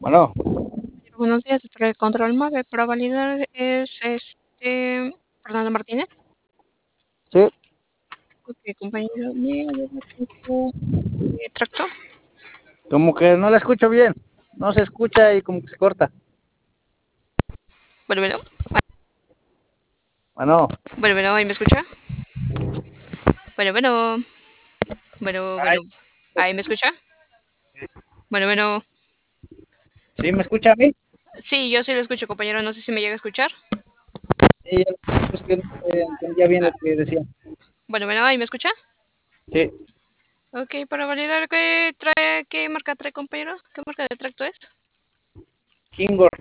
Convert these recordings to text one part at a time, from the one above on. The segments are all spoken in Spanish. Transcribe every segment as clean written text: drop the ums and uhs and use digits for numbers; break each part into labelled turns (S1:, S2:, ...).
S1: Bueno,
S2: Buenos días, desde el control MAVE para validar Fernando Martínez.
S1: sí,
S2: Ok, compañero, me ayuda con su tracto.
S1: como que no la escucho bien. No se escucha y como que se corta.
S2: Bueno, bueno,
S1: Bueno,
S2: bueno, ¿ahí me escucha? Bueno, bueno,
S1: ay,
S2: bueno, ¿ahí me escucha? Bueno,
S1: ¿sí me escucha a mí?
S2: sí, yo sí lo escucho, compañero, no sé si me llega a escuchar.
S1: Sí, ya lo escucho, es que no entendía bien lo que decía.
S2: Bueno, ¿ahí me escucha?
S1: Sí,
S2: Ok, para validar, qué marca trae, compañero? ¿Qué marca de tracto es?
S1: Kingor,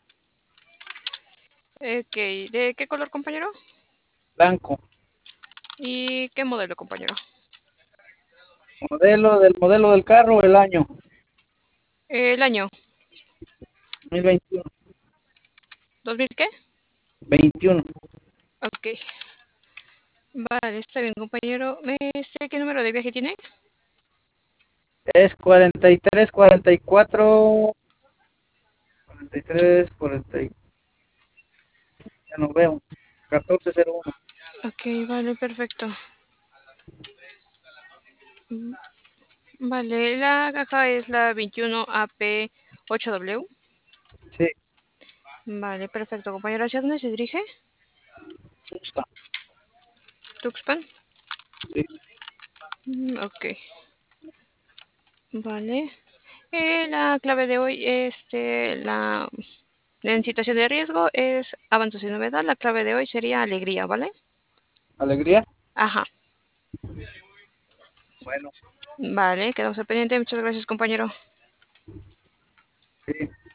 S2: Ok, ¿de qué color, compañero?
S1: blanco.
S2: ¿Y qué modelo, compañero?
S1: Modelo del carro, el año
S2: El año,
S1: 2021.
S2: ¿2000 qué?
S1: 21.
S2: Ok, vale, está bien, compañero. ¿Me sé qué número de viaje tiene?
S1: Es 43, 44, 43, 40, ya no veo. 1401.
S2: Ok, vale, perfecto. Vale, la caja es la 21AP8W.
S1: Sí,
S2: Vale, perfecto, compañero. ¿Hacia dónde se dirige?
S1: justo.
S2: Tuxpan.
S1: Sí,
S2: Ok, vale. La clave de hoy, en situación de riesgo es avances y novedad. La clave de hoy sería alegría, ¿vale?
S1: alegría.
S2: Ajá.
S1: Bueno,
S2: Vale, quedamos al pendiente. Muchas gracias, compañero.
S1: sí.